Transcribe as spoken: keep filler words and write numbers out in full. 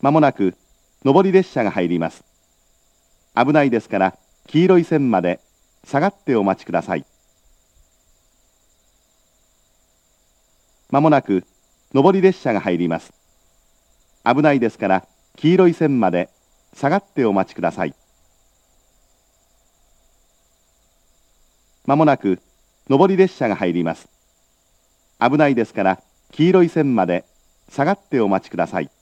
まもなく上り列車が入ります。危ないですから黄色い線まで下がってお待ちください。まもなく上り列車が入ります。危ないですから黄色い線まで下がってお待ちください。まもなく上り列車が入ります。危ないですから黄色い線まで下がってお待ちください。